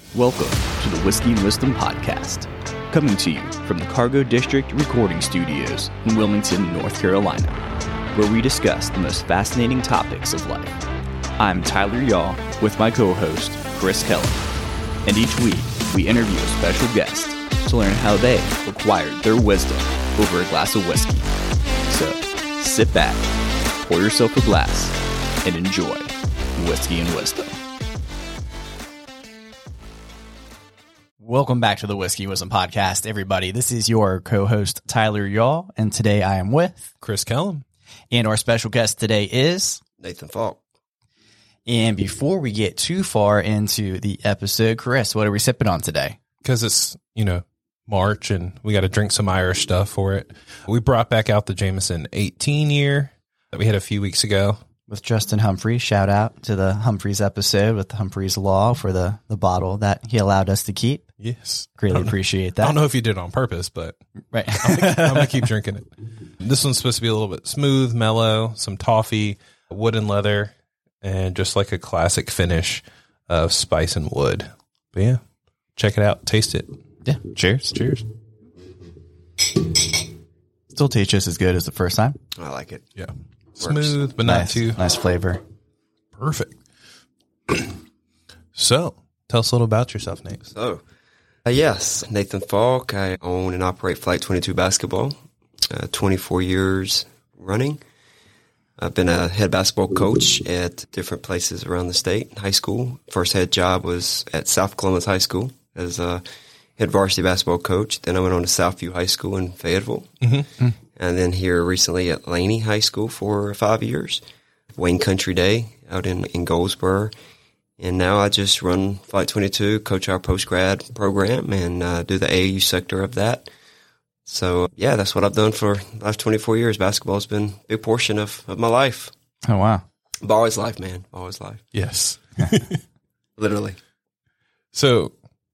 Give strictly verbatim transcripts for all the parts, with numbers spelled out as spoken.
Welcome to the Whiskey and Wisdom Podcast, coming to you from the Cargo District Recording Studios in Wilmington, North Carolina, where we discuss the most fascinating topics of life. I'm Tyler Yaw with my co-host, Chris Keller, and each week we interview a special guest to learn how they acquired their wisdom over a glass of whiskey. So, sit back, pour yourself a glass, and enjoy Whiskey and Wisdom. Welcome back to the Whiskey and Wisdom Podcast, everybody. This is your co-host, Tyler Yaw, and today I am with Chris Kellum. And our special guest today is Nathan Falk. And before we get too far into the episode, Chris, what are we sipping on today? Because it's, you know, March and we got to drink some Irish stuff for it. We brought back out the Jameson eighteen year that we had a few weeks ago. With Justin Humphreys. Shout out to the Humphreys episode with Humphreys Law for the, the bottle that he allowed us to keep. Yes. Greatly appreciate that. I don't know if you did it on purpose, but right. I'm going I'm to keep drinking it. This one's supposed to be a little bit smooth, mellow, some toffee, wood and leather, and just like a classic finish of spice and wood. But yeah, check it out. Taste it. Yeah. Cheers. Cheers. Still tastes just as good as the first time. I like it. Yeah. Smooth, but not nice, too. Nice flavor. Perfect. So, tell us a little about yourself, Nate. So, uh, yes, Nathan Falk. I own and operate Flight twenty-two Basketball, uh, twenty-four years running. I've been a head basketball coach at different places around the state. High school, first head job was at South Columbus High School as a head varsity basketball coach. Then I went on to Southview High School in Fayetteville. Mm-hmm. And then here recently at Laney High School for five years. Wayne Country Day out in, in Goldsboro. And now I just run Flight twenty-two, coach our post-grad program, and uh, do the A A U sector of that. So, yeah, that's what I've done for the last twenty-four years. Basketball's been a big portion of, of my life. Oh, wow. Always life, man. Always life. Yes. Literally. So,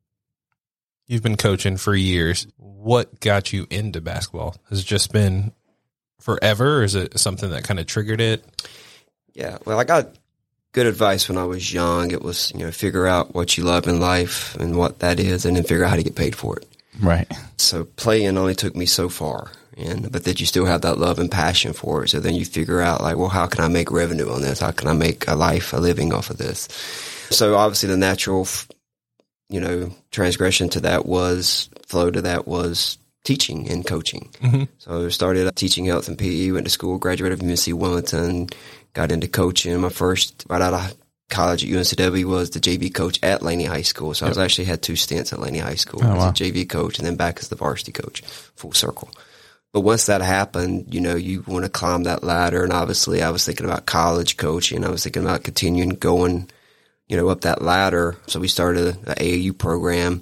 you've been coaching for years. What got you into basketball? Has it just been forever, or is it something that kind of triggered it? Yeah, well, I got good advice when I was young. It was, you know, figure out what you love in life and what that is, and then figure out how to get paid for it. Right. So playing only took me so far, and but that you still have that love and passion for it. So then you figure out, like, well, how can I make revenue on this? How can I make a life, a living off of this? So obviously the natural, you know, transgression to that was, flow to that was teaching and coaching. Mm-hmm. So I started teaching health and P E, went to school, graduated from U N C Wilmington, got into coaching. My first, right out of college at U N C W, was the J V coach at Laney High School. So yep. I was actually had two stints at Laney High School oh, as wow. a J V coach and then back as the varsity coach, full circle. But once that happened, you know, you want to climb that ladder. And obviously I was thinking about college coaching. I was thinking about continuing going, you know, up that ladder. So we started an A A U program,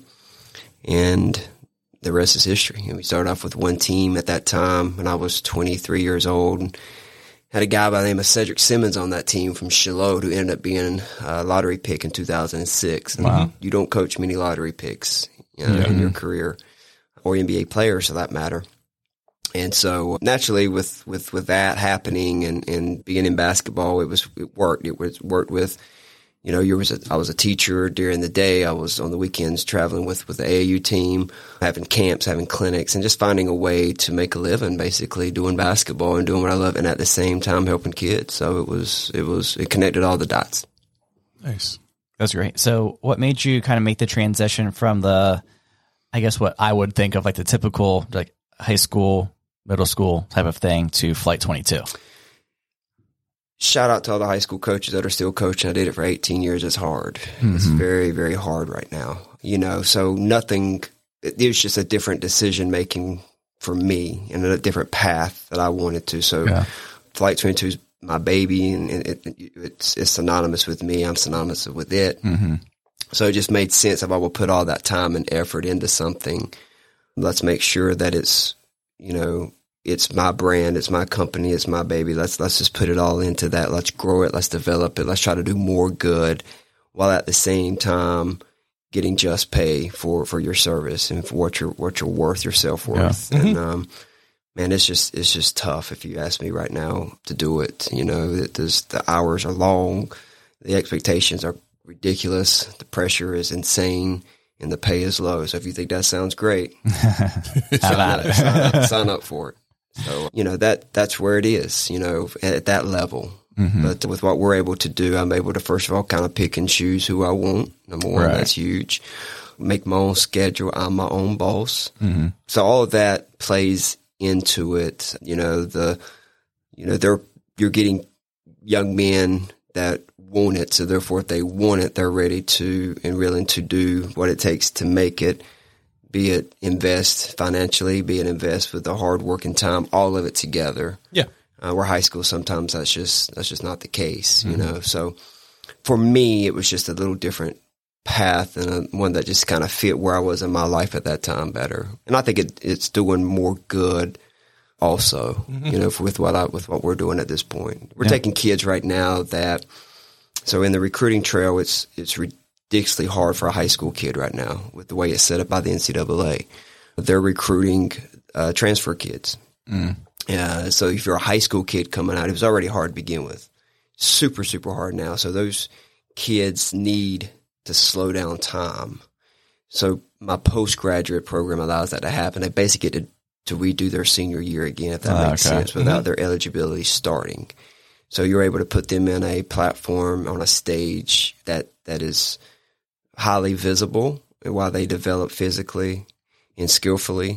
and the rest is history. And we started off with one team at that time when I was twenty-three years old, and had a guy by the name of Cedric Simmons on that team from Shiloh who ended up being a lottery pick in two thousand six. And wow. You don't coach many lottery picks, you know, yeah. in your career, or N B A players for that matter. And so naturally with, with, with that happening and, and being in basketball, it was, it worked. It was worked with, you know, you was a, I was a teacher during the day. I was on the weekends traveling with, with the A A U team, having camps, having clinics, and just finding a way to make a living, basically doing basketball and doing what I love, and at the same time helping kids. So it was, it was, it connected all the dots. Nice. That's great. So what made you kind of make the transition from the, I guess what I would think of like the typical like high school, middle school type of thing to Flight twenty-two? Shout out to all the high school coaches that are still coaching. I did it for eighteen years. It's hard. Mm-hmm. It's very, very hard right now. You know, so nothing, it was just a different decision making for me and a different path that I wanted to. So yeah. Flight twenty-two is my baby, and it, it, it's, it's synonymous with me. I'm synonymous with it. Mm-hmm. So it just made sense if I will put all that time and effort into something. Let's make sure that it's, you know, it's my brand, it's my company, it's my baby. Let's let's just put it all into that. Let's grow it. Let's develop it. Let's try to do more good while at the same time getting just pay for, for your service and for what you're what you're worth, your self worth. Yeah. And um, man, it's just it's just tough if you ask me right now to do it. You know, it, the hours are long, the expectations are ridiculous. The pressure is insane and the pay is low. So if you think that sounds great, sign, up, sign, up, sign up for it. So, you know, that that's where it is, you know, at, at that level. Mm-hmm. But with what we're able to do, I'm able to, first of all, kind of pick and choose who I want. Number one, right. That's huge. Make my own schedule. I'm my own boss. Mm-hmm. So all of that plays into it. You know, the, you know, they're, you're getting young men that want it. So therefore, if they want it, they're ready to and willing to do what it takes to make it, be it invest financially, be it invest with the hard work and time, all of it together. Yeah. Uh, where high school, sometimes that's just, that's just not the case, mm-hmm. you know? So for me, it was just a little different path and a, one that just kind of fit where I was in my life at that time better. And I think it, it's doing more good also, mm-hmm. you know, with what I, with what we're doing at this point. We're yeah. taking kids right now that, so in the recruiting trail, it's, it's ridiculously hard for a high school kid right now with the way it's set up by the N C double A. They're recruiting uh, transfer kids. Mm. Uh, so if you're a high school kid coming out, it was already hard to begin with. Super, super hard now. So those kids need to slow down time. So my postgraduate program allows that to happen. They basically get to, to redo their senior year again, if that oh, makes okay. sense, without mm-hmm. their eligibility starting. So you're able to put them in a platform on a stage that, that is highly visible while they develop physically and skillfully.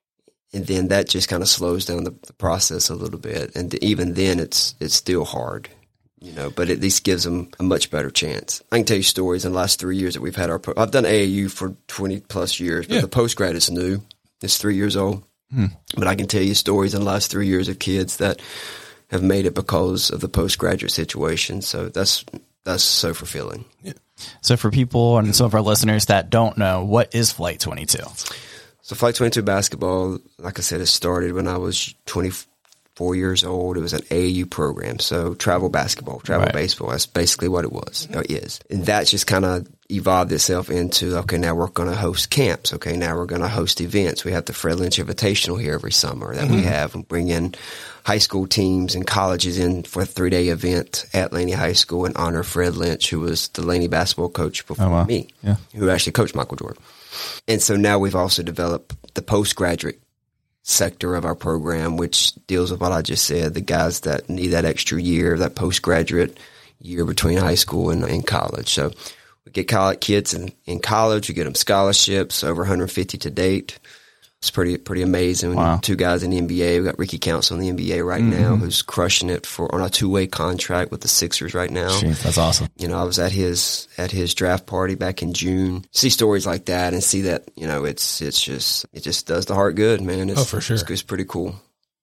And then that just kind of slows down the, the process a little bit. And even then, it's it's still hard, you know, but at least gives them a much better chance. I can tell you stories in the last three years that we've had our – I've done A A U for twenty plus years, but yeah. the postgrad is new. It's three years old. Hmm. But I can tell you stories in the last three years of kids that have made it because of the postgraduate situation. So that's that's so fulfilling. Yeah. So for people and some of our listeners that don't know, what is Flight twenty-two? So Flight twenty-two basketball, like I said, it started when I was twenty-four years old. It was an A A U program, so travel basketball, travel right. baseball. That's basically what it was, or is. And that just kind of evolved itself into, okay, now we're going to host camps. Okay, now we're going to host events. We have the Fred Lynch Invitational here every summer that mm-hmm. we have, and bring in high school teams and colleges in for a three-day event at Laney High School in honor of Fred Lynch, who was the Laney basketball coach before oh, wow. me, yeah. who actually coached Michael Jordan. And so now we've also developed the postgraduate sector of our program, which deals with what I just said, the guys that need that extra year, that postgraduate year between high school and, and college. So we get college kids in, in college, we get them scholarships, over one hundred fifty to date. It's pretty pretty amazing. Wow. Two guys in the N B A. We got Ricky Council in the N B A right mm-hmm. now, who's crushing it for on a two way contract with the Sixers right now. Jeez, that's awesome. You know, I was at his at his draft party back in June. See stories like that and see that, you know, it's it's just it just does the heart good, man. It's, oh, for sure. It's, it's pretty cool.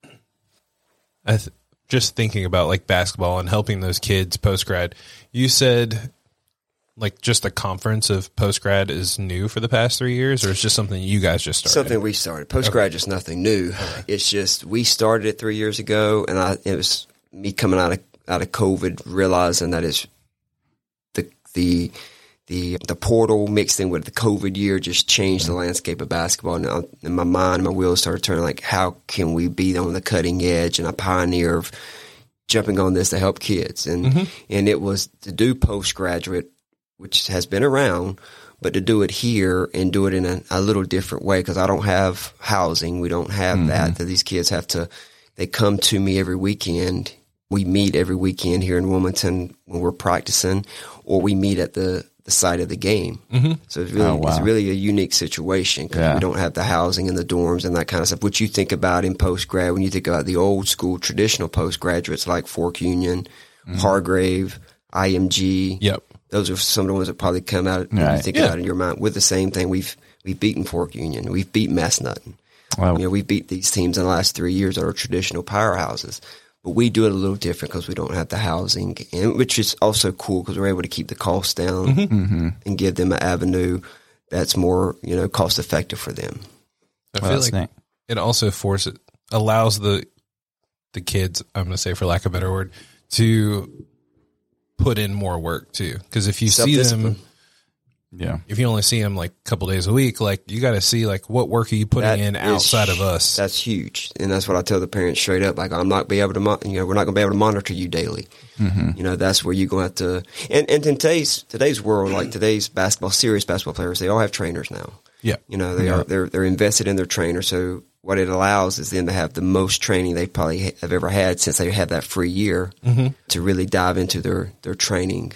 I th- just thinking about like basketball and helping those kids post grad. You said, like, just the conference of post-grad is new for the past three years, or it's just something you guys just started? Something we started. Post-grad okay. is nothing new. Okay. It's just we started it three years ago, and I, it was me coming out of out of COVID, realizing that it's the the the the portal mixed in with the COVID year just changed mm-hmm. the landscape of basketball. And I, in my mind, my wheels started turning. Like, how can we be on the cutting edge and a pioneer of jumping on this to help kids? And mm-hmm. and it was to do postgraduate, which has been around, but to do it here and do it in a, a little different way, because I don't have housing. We don't have mm-hmm. that, that these kids have to, they come to me every weekend. We meet every weekend here in Wilmington when we're practicing, or we meet at the, the site of the game. Mm-hmm. So it's really, oh, wow. it's really a unique situation, because yeah. we don't have the housing and the dorms and that kind of stuff, which you think about in post-grad when you think about the old school traditional postgraduates like Fork Union, mm-hmm. Hargrave, I M G. Yep. Those are some of the ones that probably come out right. you think yeah. about in your mind. With the same thing, we've we've beaten Fork Union, we've beat Messnut. Wow. You know, we beat these teams in the last three years that are traditional powerhouses. But we do it a little different because we don't have the housing, and which is also cool because we're able to keep the costs down mm-hmm. and give them an avenue that's more, you know, cost effective for them. I well, feel like neat. It also forces allows the the kids, I'm going to say for lack of a better word, to put in more work too, because if you see them Yeah. If you only see them like a couple days a week, like you got to see like what work are you putting That in is outside hu- of us. That's huge, and that's what I tell the parents straight up. Like, I'm not be able to, mon- you know, we're not going to be able to monitor you daily. Mm-hmm. You know, that's where you're going to have to. And, and in today's today's world, like today's basketball, serious basketball players, they all have trainers now. Yeah. You know, they Yeah. are they're they're invested in their trainer. So what it allows is them to have the most training they probably ha- have ever had since they had that free year Mm-hmm. to really dive into their their training.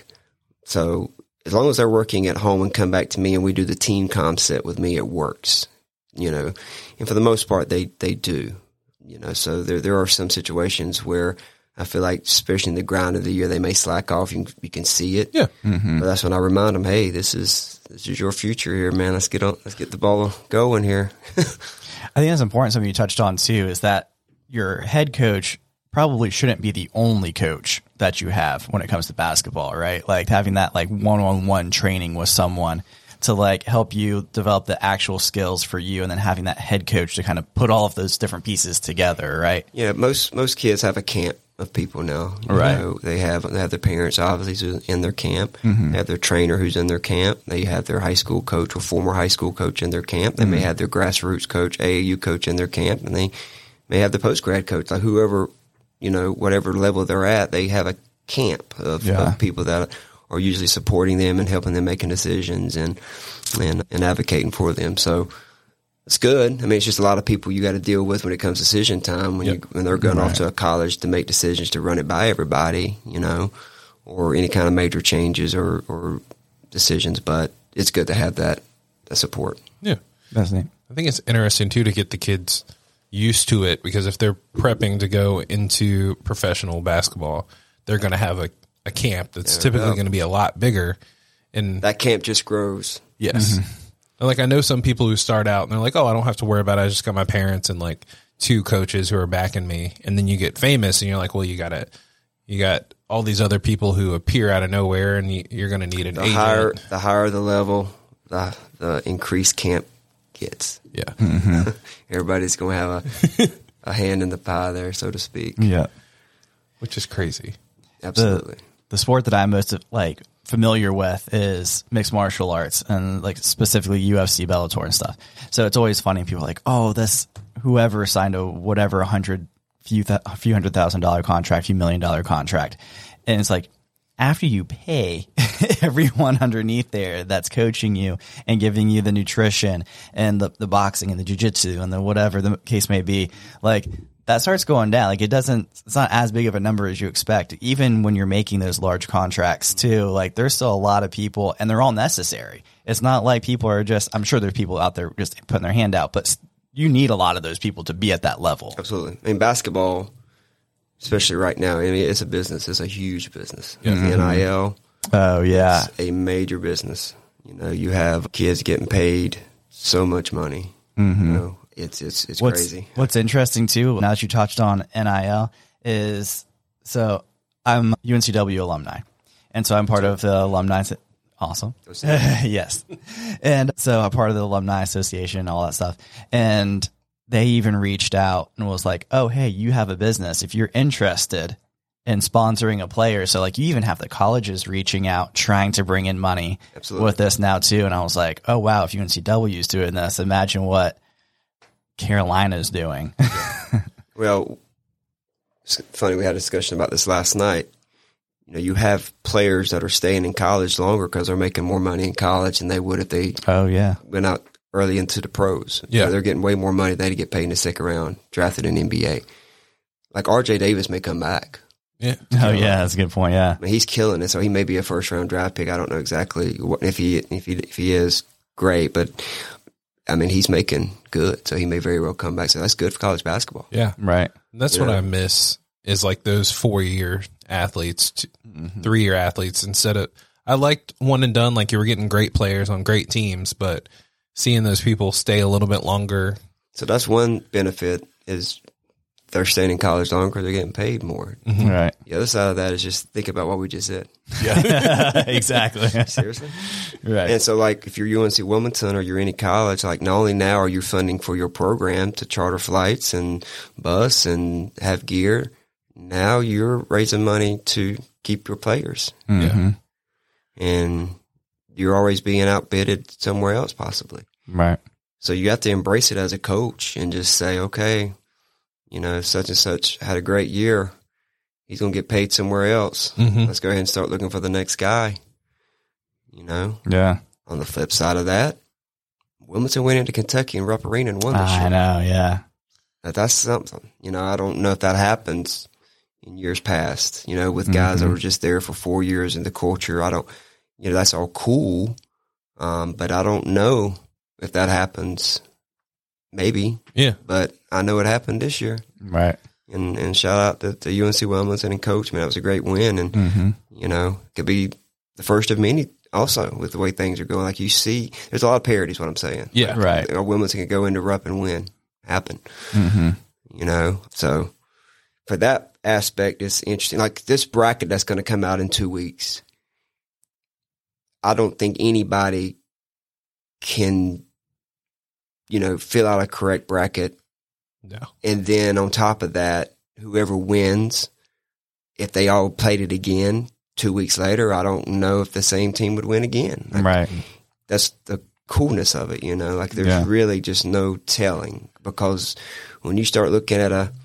So as long as they're working at home and come back to me and we do the team concept with me, it works, you know, and for the most part, they, they do, you know, so there, there are some situations where I feel like, especially in the grind of the year, they may slack off. You can, you can see it. Yeah. Mm-hmm. But that's when I remind them, hey, this is, this is your future here, man. Let's get on, let's get the ball going here. I think that's important. Something you touched on too is that your head coach probably shouldn't be the only coach that you have when it comes to basketball, right? Like having that like one-on-one training with someone to like help you develop the actual skills for you, and then having that head coach to kind of put all of those different pieces together, right? Yeah, most most kids have a camp of people now. You Right. know, they have they have their parents obviously who's in their camp. Mm-hmm. They have their trainer who's in their camp. They have their high school coach or former high school coach in their camp. They mm-hmm. may have their grassroots coach, A A U coach in their camp, and they may have the post grad coach, like whoever, you know, whatever level they're at. They have a camp of, Yeah. of people that are usually supporting them and helping them making decisions and and, and advocating for them. So it's good. I mean, it's just a lot of people you got to deal with when it comes decision time when Yep. you when they're going Right. off to a college to make decisions to run it by everybody, you know, or any kind of major changes or, or decisions. But it's good to have that, that support. Yeah. That's neat. I think it's interesting too to get the kids used to it, because if they're prepping to go into professional basketball, they're going to have a, a camp that's Yeah, typically yeah. going to be a lot bigger. And That camp just grows. yes, and like I know some people who start out and they're like, oh, I don't have to worry about it. I just got my parents and like two coaches who are backing me. And then you get famous and you're like, well, you got to, you got all these other people who appear out of nowhere, and you, you're going to need an The agent. higher the higher the level, the the increased camp gets. Yeah. Everybody's going to have a a hand in the pie there, so to speak. Yeah. Which is crazy. Absolutely. The sport that I'm most like familiar with is mixed martial arts, and like specifically U F C, Bellator, and stuff. So it's always funny. People are like, oh, this whoever signed a whatever a hundred few th- a few hundred thousand dollar contract, few million dollar contract, and it's like after you pay everyone underneath there that's coaching you and giving you the nutrition and the the boxing and the jiu-jitsu and the whatever the case may be, like. That starts going down. Like it doesn't, it's not as big of a number as you expect. Even when you're making those large contracts too, like there's still a lot of people and they're all necessary. It's not like people are just, I'm sure there's people out there just putting their hand out, but you need a lot of those people to be at that level. Absolutely. I mean, basketball, especially right now, I mean, it's a business. It's a huge business. Yeah. The N I L, Oh yeah. it's a major business. You know, you have kids getting paid so much money. Mm-hmm. You know, it's it's it's What's, crazy. what's interesting too, now that you touched on N I L, is so I'm U N C W alumni. And so I'm part of the alumni. Awesome. Yes. And so I'm part of the alumni association and all that stuff. And they even reached out and was like, oh, hey, you have a business. If you're interested in sponsoring a player. So like you even have the colleges reaching out, trying to bring in money Absolutely. with this now too. And I was like, oh, wow, if U N C W is doing this, imagine what Carolina's doing. Well, it's funny, we had a discussion about this last night. You know, you have players that are staying in college longer because they're making more money in college than they would if they Oh, yeah. went out early into the pros. Yeah. So they're getting way more money. They get paid in the second round, drafted in the N B A. Like R J Davis may come back. Yeah. Oh, yeah, that's a good point. Yeah. I mean, he's killing it, so he may be a first round draft pick. I don't know exactly what, if he if he if he is great, but I mean he's making good, so he may very well come back. So that's good for college basketball. Yeah. Right. That's Yeah. what I miss is like those four year athletes, two, Mm-hmm. three year athletes instead of, I liked one and done. Like you were getting great players on great teams, but seeing those people stay a little bit longer. So that's one benefit is they're staying in college longer. They're getting paid more. Right. The other side of that is just think about what we just said. Exactly. Seriously. Right. And so, like, if you're U N C Wilmington or you're any college, like, not only now are you funding for your program to charter flights and bus and have gear, now you're raising money to keep your players. Mm-hmm. And you're always being outbidded somewhere else possibly. Right. So you have to embrace it as a coach and just say, okay, you know, such and such had a great year. He's going to get paid somewhere else. Mm-hmm. Let's go ahead and start looking for the next guy. You know? Yeah. On the flip side of that, Wilmington went into Kentucky and Rupp Arena and won this I year. know. Yeah. That, that's something. You know, I don't know if that happens in years past, you know, with guys Mm-hmm. that were just there for four years in the culture. I don't, you know, that's all cool. Um, but I don't know if that happens. Maybe. Yeah. But I know it happened this year. Right. And and shout out to, to U N C Wilmington and coach. Man, that was a great win. And, Mm-hmm. you know, could be the first of many also with the way things are going. Like you see, there's a lot of parity is what I'm saying. Yeah. Right. Like, Wilmington could go into Rupp and win. Happen. Mm-hmm. You know, so for that aspect, it's interesting. Like this bracket that's going to come out in two weeks, I don't think anybody can, you know, fill out a correct bracket. No. And then on top of that, whoever wins, if they all played it again two weeks later, I don't know if the same team would win again. Like, Right. that's the coolness of it, you know, like there's Yeah. really just no telling, because when you start looking at a,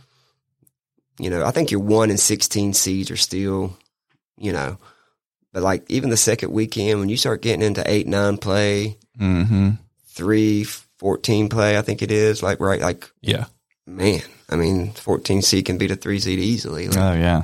you know, I think your one and sixteen seeds are still, you know, but like even the second weekend, when you start getting into eight, nine play, Mm-hmm. three, fourteen play, I think it is like, right. Like, Yeah. man, I mean, fourteen seed can beat a three seed easily. Like, Oh yeah.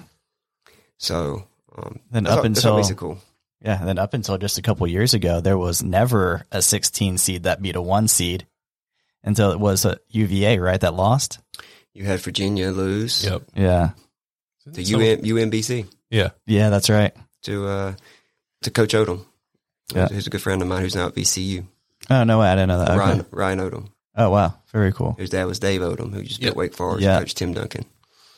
so, um, Then that's up all- that's until obviously cool. yeah, then up until just a couple years ago, there was never a sixteen seed that beat a one seed until it was a U V A, right? That lost. You had Virginia lose Yep. Yeah. to So- U M, U M B C. Yeah. Yeah, that's right. to uh, to Coach Odom, Yeah. who's a good friend of mine who's now at V C U. Oh no way, I didn't know that. Okay. Ryan Ryan Odom. Oh wow, very cool. His dad was Dave Odom, who just Yep. beat Wake Forest. Yeah. Coach Tim Duncan.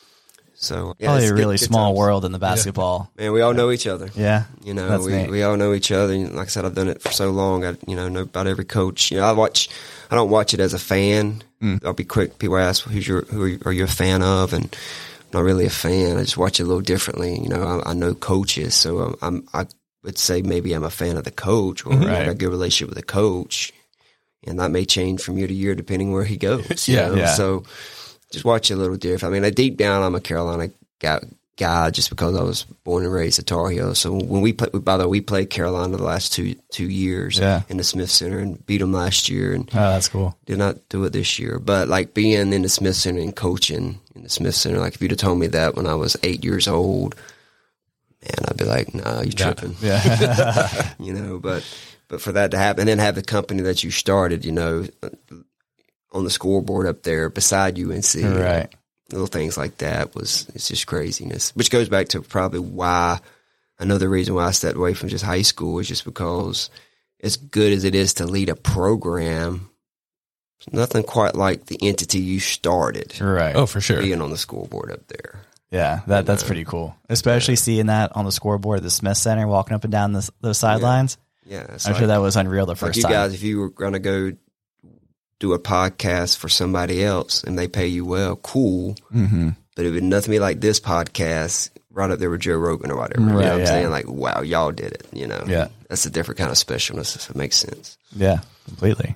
So yeah, Probably it's a good- really good small times. world in the basketball. Man, we all know each other. Yeah. You know, That's we, neat. we all know each other. And like I said, I've done it for so long. I you know know about every coach. You know, I watch. I don't watch it as a fan. Mm. I'll be quick. People ask, "Who's your who are you, are you a fan of?" And I'm not really a fan. I just watch it a little differently. You know, I, I know coaches, so I'm, I'm I would say maybe I'm a fan of the coach, or I Right. got a good relationship with the coach, and that may change from year to year depending where he goes. you Yeah, know? yeah. So just watch it a little different. I mean, deep down, I'm a Carolina guy. guy just because I was born and raised at Tar Heel. So when we play, by the way, we played Carolina the last two two years Yeah. in the Smith Center and beat them last year, and Oh, that's cool. did not do it this year. But like being in the Smith Center and coaching in the Smith Center, like if you'd have told me that when I was eight years old, man, I'd be like, nah, you tripping. Yeah. You know, but but for that to happen, and then have the company that you started, you know, on the scoreboard up there beside U N C, Right. little things like that was it's just craziness. Which goes back to probably why another reason why I stepped away from just high school is just because as good as it is to lead a program, it's nothing quite like the entity you started Right. Oh, for sure. being on the scoreboard up there. Yeah, that that's pretty cool. Especially seeing that on the scoreboard at the Smith Center, walking up and down the, those sidelines. Yeah, it's I'm like, sure that was unreal the like first you time. guys, if you were going to go do a podcast for somebody else and they pay you well, cool. Mm-hmm. But it would nothing be like this podcast right up there with Joe Rogan or whatever. you Right, know what I'm yeah. saying? Like, wow, y'all did it. You know, Yeah. that's a different kind of specialness. If it makes sense. Yeah, completely.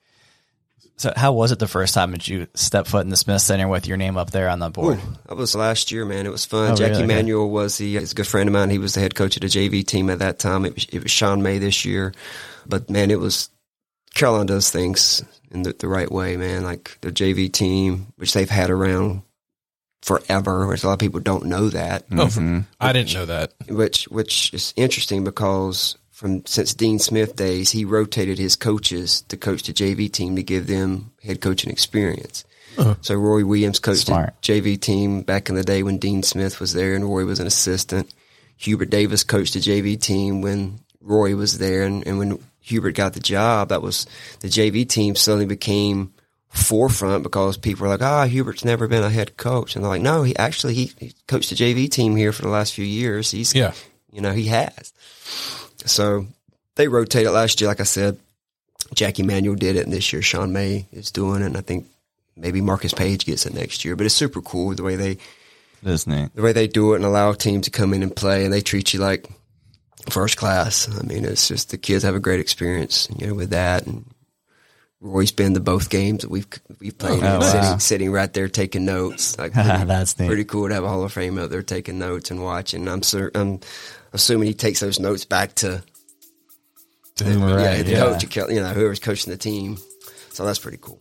So how was it the first time that you stepped foot in the Smith Center with your name up there on the board? Ooh, that was last year, man. It was fun. Oh, Jackie really? Okay. Manuel was the he's a good friend of mine. He was the head coach of the J V team at that time. It was, it was Sean May this year, but man, it was Carolina does things in the, the right way, man. Like the J V team, which they've had around forever, which a lot of people don't know that. Oh, for- Mhm. I didn't know that. which which is interesting because from since Dean Smith days, he rotated his coaches to coach the J V team to give them head coaching experience. Uh-huh. So Roy Williams coached Smart. the J V team back in the day when Dean Smith was there and Roy was an assistant. Hubert Davis coached the J V team when Roy was there, and, and when Hubert got the job, that was the J V team suddenly became forefront because people were like, ah, Hubert's never been a head coach. And they're like, no, he actually, he, he coached the J V team here for the last few years. He's, Yeah. you know, he has. So they rotated last year. Like I said, Jackie Manuel did it, and this year Sean May is doing it. And I think maybe Marcus Page gets it next year, but it's super cool the way they, It is neat. the way they do it and allow a team to come in and play, and they treat you like first class. I mean, it's just the kids have a great experience, you know, with that. And Roy's been to both games that we've we've played, Oh, in, wow. sitting sitting right there taking notes. Like pretty, That's neat. pretty cool to have a Hall of Fame out there taking notes and watching. I'm sur- I'm assuming he takes those notes back to the, Right, yeah, the yeah. coach, you know, whoever's coaching the team. So that's pretty cool.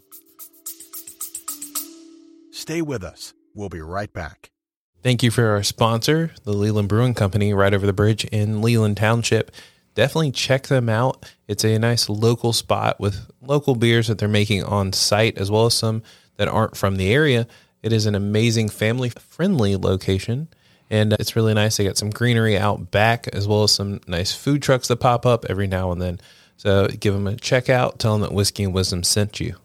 Stay with us. We'll be right back. Thank you for our sponsor, the Leland Brewing Company, right over the bridge in Leland Township. Definitely check them out. It's a nice local spot with local beers that they're making on site, as well as some that aren't from the area. It is an amazing family-friendly location, and it's really nice. They got some greenery out back, as well as some nice food trucks that pop up every now and then. So give them a check out. Tell them that Whiskey and Wisdom sent you.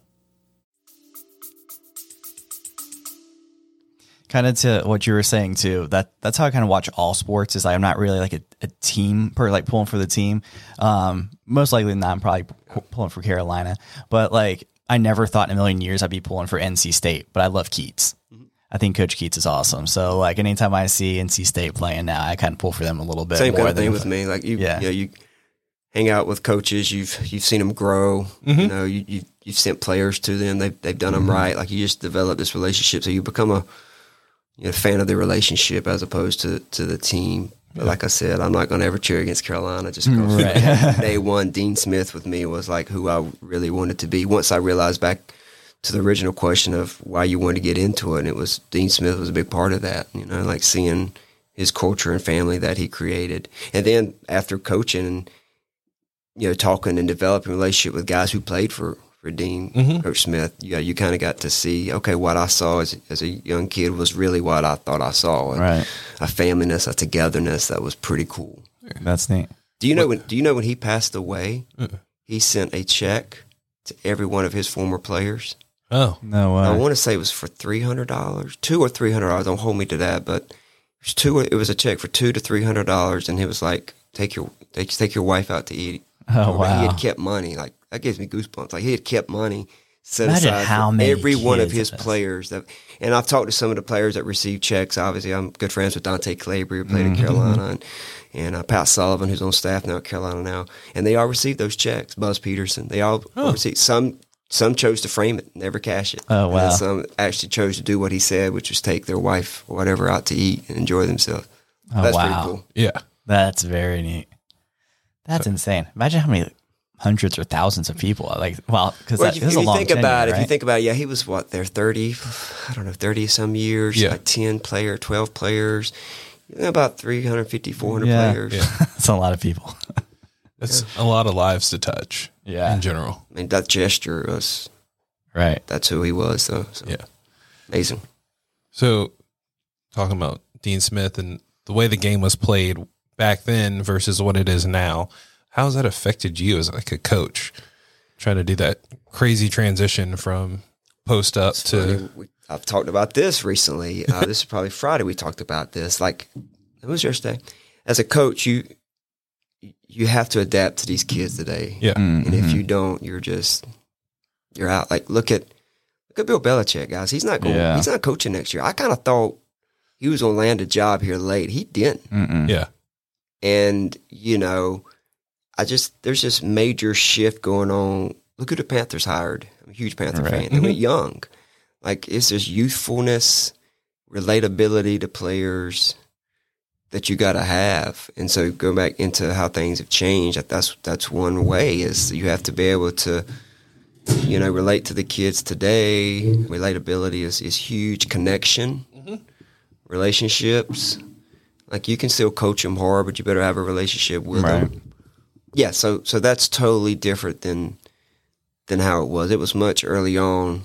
Kind of to what you were saying too, that that's how I kind of watch all sports. Is like I'm not really like a, a team per like pulling for the team. Um, most likely not. I'm probably pu- pulling for Carolina, but like I never thought in a million years I'd be pulling for N C State. But I love Keats. I think Coach Keats is awesome. So like anytime I see N C State playing now, I kind of pull for them a little bit. Same more kind of than thing if- with me. Like you, Yeah. yeah, you hang out with coaches. You've you've seen them grow. You know, you, you you've sent players to them. They've they've done them right. Like you just develop this relationship. So you become a you know, fan of the relationship as opposed to to the team. But like I said, I'm not going to ever cheer against Carolina just because Right. day one, Dean Smith with me was like who I really wanted to be. Once I realized back to the original question of why you wanted to get into it, and it was Dean Smith was a big part of that. You know, like seeing his culture and family that he created, and then after coaching and you know talking and developing a relationship with guys who played for for Dean, Mm-hmm. Coach Smith, yeah, you kind of got to see okay what I saw as as a young kid was really what I thought I saw. Right. A familyness, a togetherness that was pretty cool. That's neat. Do you know when? Do you know when he passed away? He sent a check to every one of his former players. Oh, No way. I want to say it was for three hundred dollars, two or three hundred dollars. Don't hold me to that, but it was two. It was a check for two to three hundred dollars, and he was like, "Take your take take your wife out to eat." Oh, But He wow. had kept money. Like that gives me goosebumps. Like he had kept money set Imagine aside how for many every one of kids his it is. players. That, and I've talked to some of the players that received checks. Obviously, I'm good friends with Dante Calabria, who played Mm-hmm. at Carolina, and, and uh, Pat Sullivan, who's on staff now at Carolina now, and they all received those checks. Buzz Peterson, they all received some. Some chose to frame it, never cash it. Oh, And wow. then some actually chose to do what he said, which was take their wife or whatever out to eat and enjoy themselves. Oh, That's wow. pretty cool. yeah. That's very neat. That's insane. Imagine how many hundreds or thousands of people. Like, well, because Well, that if, this is if a you long think tenure, about it, if you right? think about it, yeah, he was what there thirty, I don't know, thirty some years, Yeah. like ten player, twelve players, you know, about three hundred fifty, four hundred Yeah. players. Yeah. That's a lot of people. That's a lot of lives to touch. Yeah. In general. I mean, that gesture was Right. that's who he was, though. So Yeah. amazing. So, talking about Dean Smith and the way the game was played back then versus what it is now, how has that affected you as like a coach, trying to do that crazy transition from post up to Funny, we, I've talked about this recently. Uh, this is probably Friday. We talked about this. Like it was yesterday. As a coach, you you have to adapt to these kids today. yeah, And if you don't, you're just you're out. Like look at look at Bill Belichick, guys. He's not going. Yeah. He's not coaching next year. I kind of thought he was going to land a job here late. He didn't. Mm-mm. yeah, And you know, I just there's this major shift going on. Look who the Panthers hired. I'm a huge Panther Right. fan. They went young. Like it's this youthfulness, relatability to players that you got to have. And so go back into how things have changed. that- That's that's one way is you have to be able to, you know, relate to the kids today. Relatability is is huge. Connection, relationships. Like you can still coach them hard, but you better have a relationship with Right. them. Yeah, so so that's totally different than than how it was. It was much early on.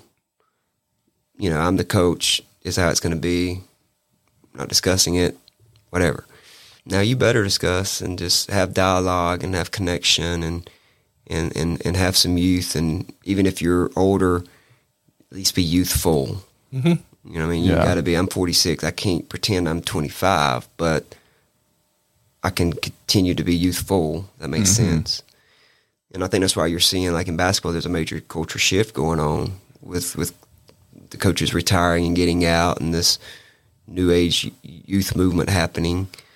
You know, I'm the coach. Is how it's going to be. Not discussing it, whatever. Now you better discuss and just have dialogue and have connection and and and, and have some youth. And even if you're older, at least be youthful. Mm-hmm. You know what I mean? You Yeah. got to be. I'm forty-six. I can't pretend I'm twenty-five, but I can continue to be youthful. That makes sense. And I think that's why you're seeing, like in basketball, there's a major culture shift going on with with the coaches retiring and getting out, and this new age youth movement happening.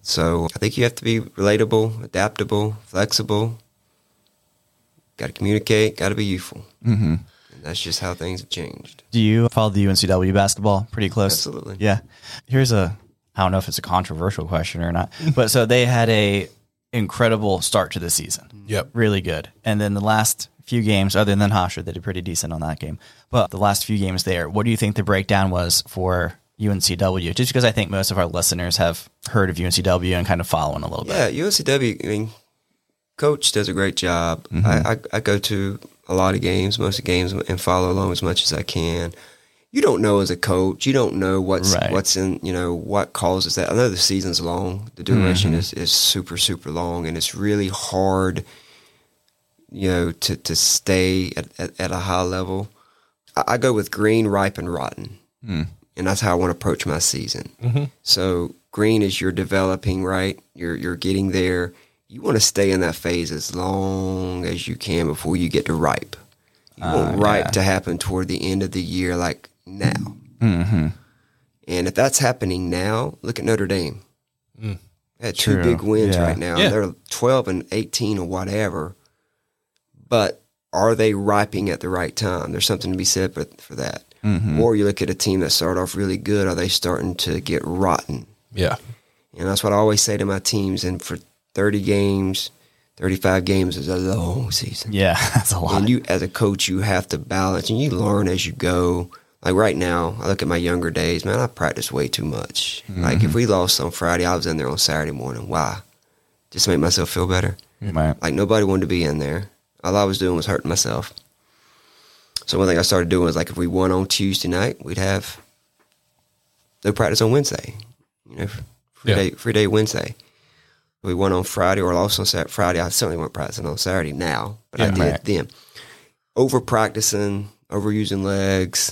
So I think you have to be relatable, adaptable, flexible. Got to communicate, got to be youthful. Mm-hmm. And that's just how things have changed. Do you follow the U N C W basketball pretty close? Absolutely. Yeah. Here's a, I don't know if it's a controversial question or not, but so they had a incredible start to the season. Yep. Really good. And then the last few games, other than Hofstra, they did pretty decent on that game. But the last few games there, what do you think the breakdown was for U N C W? Just because I think most of our listeners have heard of U N C W and kind of following a little bit. Yeah, U N C W, I mean, Coach does a great job. Mm-hmm. I, I, I go to a lot of games, most of the games, and follow along as much as I can. You don't know as a coach. You don't know what's Right. what's in, you know, what causes that. I know the season's long. The duration Mm-hmm. is, is super, super long, and it's really hard, you know, to, to stay at, at, at a high level. I, I go with green, ripe, and rotten. Mm. And that's how I want to approach my season. Mm-hmm. So green is you're developing, right? You're you're getting there. You want to stay in that phase as long as you can before you get to ripe. You want Uh, ripe yeah. to happen toward the end of the year, like now. Mm-hmm. And if that's happening now, look at Notre Dame. Mm. They had two True. big wins Yeah. right now. Yeah. They're twelve and eighteen or whatever. But are they ripening at the right time? There's something to be said for, for that. Mm-hmm. Or you look at a team that started off really good. Are they starting to get rotten? Yeah. And that's what I always say to my teams. And for thirty games, thirty-five games is a long season. Yeah, that's a lot. And you, as a coach, you have to balance and you learn as you go. Like right now, I look at my younger days, man, I practice way too much. Mm-hmm. Like if we lost on Friday, I was in there on Saturday morning. Why? Just to make myself feel better. Right. Like nobody wanted to be in there. All I was doing was hurting myself. So one thing I started doing was like if we won on Tuesday night, we'd have no practice on Wednesday. You know, free Yeah. day, free day Wednesday. We won on Friday or lost on Saturday. Friday, I certainly weren't practicing on Saturday now, but I Yeah, did right. then. Over practicing, overusing legs,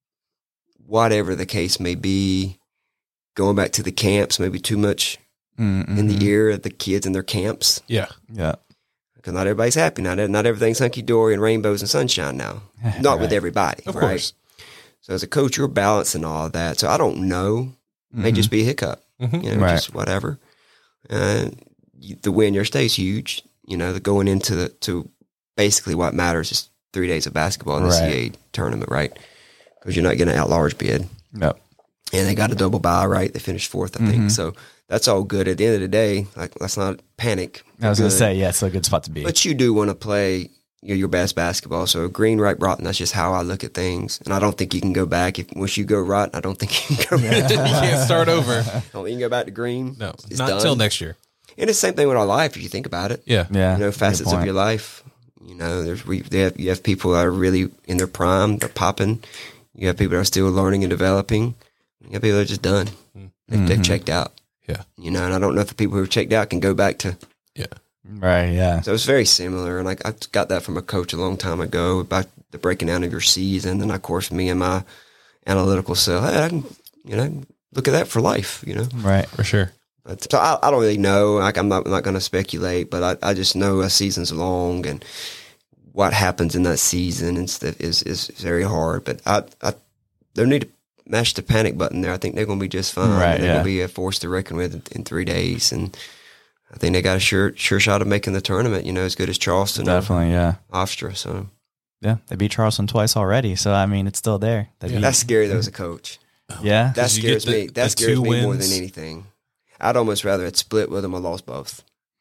whatever the case may be, going back to the camps, maybe too much Mm-hmm. in the ear of the kids in their camps. Yeah. Yeah. Because not everybody's happy. Not, not everything's hunky-dory and rainbows and sunshine now. Not with Right. everybody, Of right? course. So as a coach, you're balancing all of that. So I don't know. It may Mhm. just be a hiccup. Mhm. You know, Right. just whatever. Uh, you- the win your state's huge. You know, the going into the to basically what matters is three days of basketball in the Right. C A A tournament, right? Because you're not getting an at-large bid. Yep. And they got a double bye, right? They finished fourth, I think. Mhm. So that's all good. At the end of the day, like let's not panic. I was going to Good. say, yeah, it's a good spot to be. But you do want to play you know, your best basketball. So green, right, rotten, that's just how I look at things. And I don't think you can go back. If Once you go rotten, I don't think you can go back. You can't start over. I don't think you can go back to green. No, It's not done. until next year. And it's the same thing with our life if you think about it. Yeah. yeah. You know, good facets of point. your life. You know, there's we they have, you have people that are really in their prime, they're popping. You have people that are still learning and developing. You have people that are just done. They've, they've checked out. Yeah. You know, and I don't know if the people who are checked out can go back to. Yeah. Right, yeah. So it's very similar, and like I got that from a coach a long time ago about the breaking down of your season, and of course me and my analytical self, hey, I can, you know, look at that for life, you know. Right. For sure. But, so I, I don't really know. Like I'm not I'm not going to speculate, but I, I just know a season's long, and what happens in that season and stuff is is very hard. But I I don't need to mash the panic button there. I think they're going to be just fine. Right, They're yeah. going to be a force to reckon with in, in three days, and I think they got a sure sure shot of making the tournament. You know, as good as Charleston Definitely, yeah. or Hofstra. So Yeah, they beat Charleston twice already, so I mean, it's still there. They beat- that's scary though as a coach. yeah. That 'Cause you get scares the- me. That the scares two me more wins. than anything. I'd almost rather it split with them or lost both.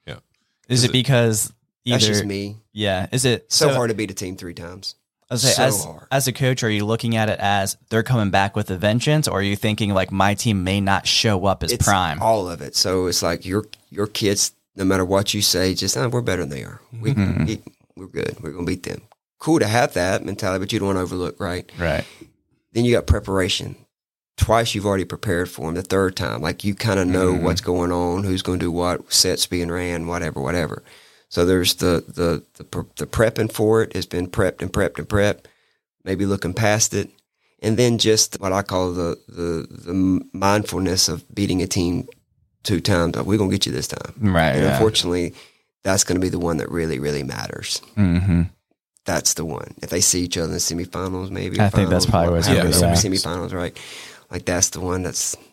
Is Is it it- because either? That's just me. Yeah. Is it So, hard to beat a team three times. I was say, so as, hard. as a coach, are you looking at it as they're coming back with a vengeance, or are you thinking like my team may not show up as It's prime? all of it. So it's like your your kids, no matter what you say, just oh, we're better than they are. We, Mhm. we we're good. We're gonna beat them. Cool to have that mentality, but you don't want to overlook, right? Right. Then you got preparation. Twice you've already prepared for them. The third time, like you kind of know Mhm. what's going on, who's going to do what, sets being ran, whatever, whatever. So there's the the the pre- the prepping for it has been prepped and prepped and prepped. Maybe looking past it, and then just what I call the the the mindfulness of beating a team two times. We're gonna get you this time. Right. And Yeah. unfortunately, that's going to be the one that really, really matters. Mm-hmm. That's the one. If they see each other in the semifinals, maybe. I or think that's finals, probably what it's yeah, gonna be, some yeah. semifinals, right? Like that's the one that's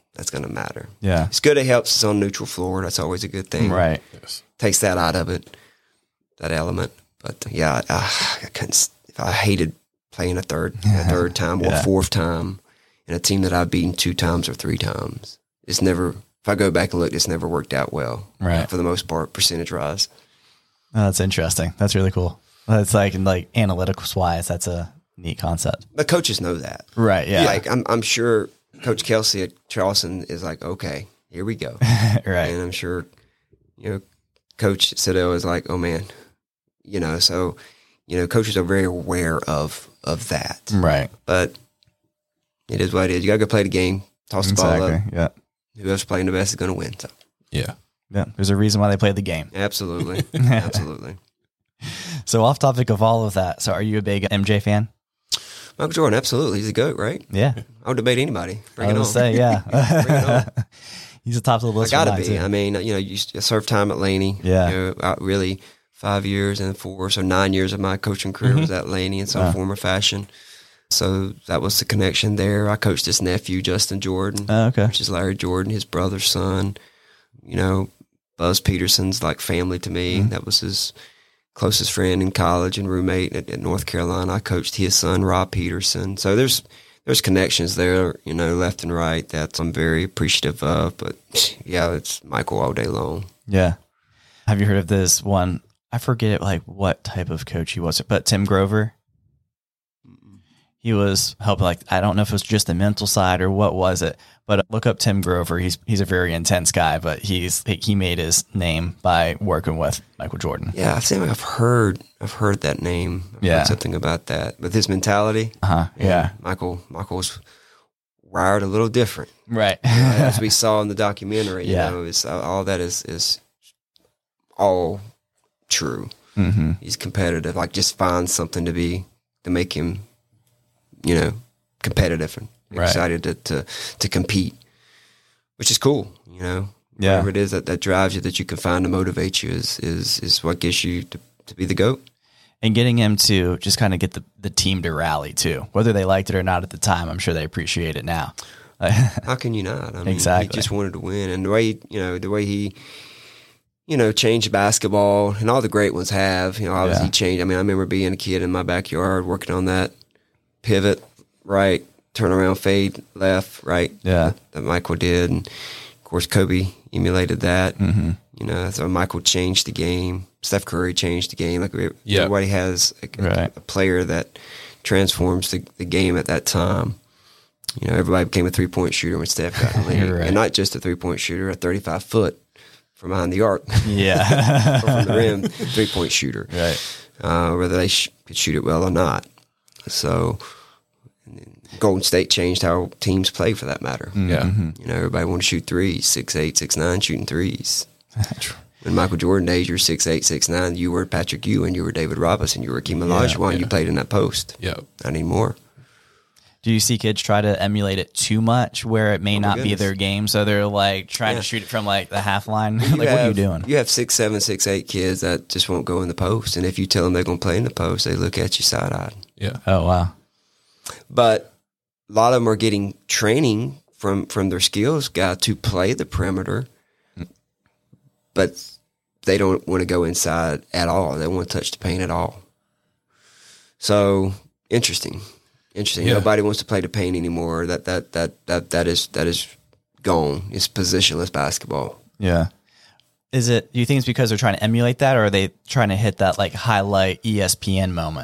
that's going to matter. Yeah. It's good. It helps us on neutral floor. That's always a good thing. Right. Yes. Takes that out of it, that element. But yeah, I, I couldn't. If I hated playing a third, a third time or Yeah. a fourth time in a team that I've beaten two times or three times, it's never. If I go back and look, it's never worked out well. Right. For the most part, percentage rise. Oh, that's interesting. That's really cool. That's like, like analytics wise, that's a neat concept. But coaches know that. Right. Yeah. Like I'm, I'm sure Coach Kelsey at Charleston is like, okay, here we go. right. And I'm sure, you know, Coach Siddell is like, oh man, you know, so, you know, coaches are very aware of, of that. Right. But it is what it is. You got to go play the game, toss the ball up. Exactly. Yeah. Whoever's playing the best is going to win. So Yeah. Yeah. There's a reason why they play the game. absolutely. Absolutely. So off topic of all of that. So are you a big M J fan? Michael Jordan, absolutely. He's a GOAT, right? Yeah. I would debate anybody. Bring I it was on. gonna say, yeah. Bring it on. He's the top of the I list. got to for mine, be. too. I mean, you know, you served time at Laney. Yeah. You know, out really five years and four, so nine years of my coaching career Mm-hmm. was at Laney in some Wow. form or fashion. So that was the connection there. I coached his nephew, Justin Jordan, Oh, okay. which is Larry Jordan, his brother's son. You know, Buzz Peterson's like family to me. Mm-hmm. That was his closest friend in college and roommate at, at North Carolina. I coached his son, Rob Peterson. So there's there's connections there, you know, left and right that I'm very appreciative of. But yeah, it's Michael all day long. Yeah. Have you heard of this one? I forget like what type of coach he was, but Tim Grover. He was helping, like, I don't know if it was just the mental side or what was it, but look up Tim Grover. He's he's a very intense guy, but he's he made his name by working with Michael Jordan. Yeah, I think I've heard I've heard that name. I've Yeah. heard something about that. But his mentality, Uh huh. Yeah. Michael Michael was wired a little different. Right. As we saw in the documentary, you Yeah. know, it's all that is is all true. mm-hmm. He's competitive. Like just find something to be to make him, you know, competitive and Right. excited to, to to compete, which is cool. You know, Yeah. whatever it is that, that drives you, that you can find to motivate you is is is what gets you to, to be the GOAT. And getting him to just kind of get the, the team to rally too, whether they liked it or not at the time. I'm sure they appreciate it now. How can you not? I mean, Exactly. He just wanted to win, and the way you know the way he, you know, changed basketball, and all the great ones have. You know, obviously Yeah. he changed. I mean, I remember being a kid in my backyard working on that pivot, right, turn around, fade, left, right. Yeah. that, that Michael did, and of course Kobe emulated that. Mm-hmm. You know, so Michael changed the game. Steph Curry changed the game. Like we- Yeah. everybody has a, a- Right. a player that transforms the, the game at that time. You know, everybody became a three point shooter when Steph got in the league, You're right. and not just a three point shooter, a thirty five foot from behind the arc Yeah. or from the rim three point shooter. Right. Uh, whether they sh- could shoot it well or not. So Golden State changed how teams play, for that matter. Yeah. Mm-hmm. You know, everybody wanted to shoot threes, six eight, six nine, shooting threes. When Michael Jordan days, you're six eight, six nine. You were Patrick Ewing, you were David Robinson, you were Akeem Olajuwon. yeah. You played in that post. Yeah. Not anymore. Do you see kids try to emulate it too much where it may Oh, my not be goodness. their game? So they're like trying Yeah. to shoot it from like the half line. like, You what are you have- doing? You have six seven, six eight kids that just won't go in the post, and if you tell them they're going to play in the post, they look at you side eyed. Yeah. Oh, wow. But a lot of them are getting training from from their skills guy to play the perimeter, but they don't want to go inside at all. They don't want to touch the paint at all. So interesting, interesting. Yeah. Nobody wants to play the paint anymore. That that that that that is that is gone. It's positionless basketball. Yeah. Is it, do you think it's because they're trying to emulate that, or are they trying to hit that like highlight E S P N moment?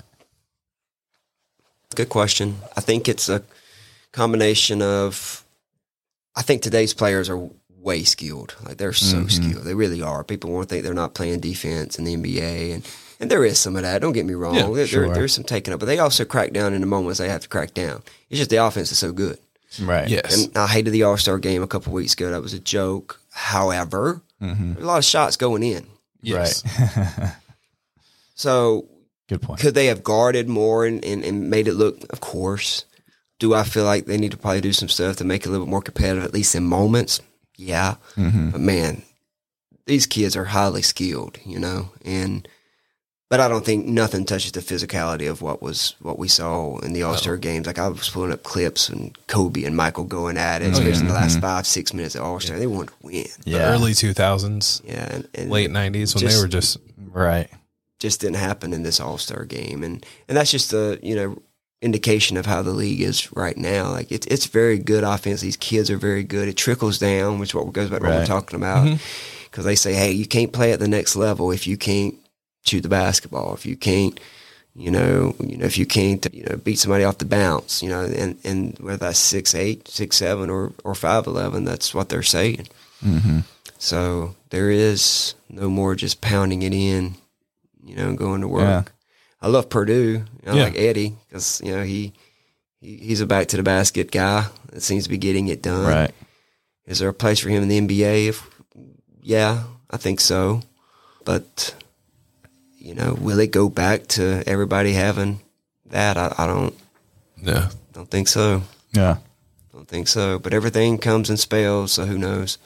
Good question. I think it's a combination of, I think today's players are way skilled. Like they're so Mhm. skilled. They really are. People want to think they're not playing defense in the N B A, and, and there is some of that. Don't get me wrong. Yeah, there, sure. there, there's some taking up, but they also crack down in the moments they have to crack down. It's just the offense is so good. Right. Yes. And I hated the All-Star game a couple weeks ago. That was a joke. However, Mm-hmm. there's a lot of shots going in. Yes. Right. So Good point. could they have guarded more and, and, and made it look? Of course. Do I feel like they need to probably do some stuff to make it a little bit more competitive, at least in moments? Yeah. Mm-hmm. But man, these kids are highly skilled, you know, and but I don't think nothing touches the physicality of what was what we saw in the All-Star oh. games. Like I was pulling up clips and Kobe and Michael going at it, oh, especially yeah. in the last mm-hmm. five, six minutes of All-Star. Yeah. They wanted to win. Yeah. The early two thousands, yeah, and, and late nineties when just, they were just right. Just didn't happen in this All-Star game, and and that's just a you know indication of how the league is right now. Like it's it's very good offense. These kids are very good. It trickles down, which is what goes back to right. what we're talking about. Because mm-hmm. they say, hey, you can't play at the next level if you can't shoot the basketball, if you can't, you know, you know, if you can't, you know, beat somebody off the bounce, you know, and, and whether that's six eight, six seven, or or five eleven, that's what they're saying. Mm-hmm. So there is no more just pounding it in, you know, and going to work. Yeah. I love Purdue. I yeah. like Eddie because you know he, he he's a back to the basket guy that seems to be getting it done. Right? Is there a place for him in the N B A? If yeah, I think so, but. You know, will it go back to everybody having that? I, I don't. No, don't think so. Yeah, don't think so. But everything comes in spells, so who knows?